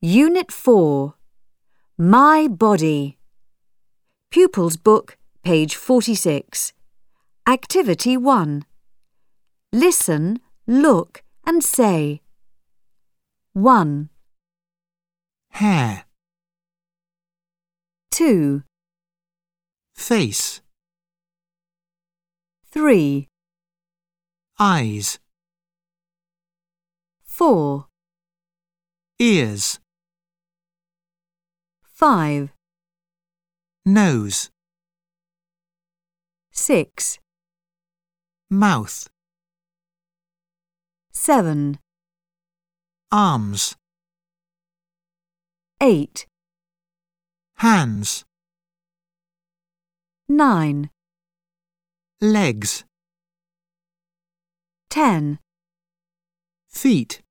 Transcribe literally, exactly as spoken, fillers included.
Unit four. My Body. Pupils Book, page forty-six. Activity one. Listen, look and say. one. Hair. two. Face. three. Eyes. four. Ears. five. Nose. six. Mouth. seven. Arms. eight. Hands. nine. Legs. ten. Feet.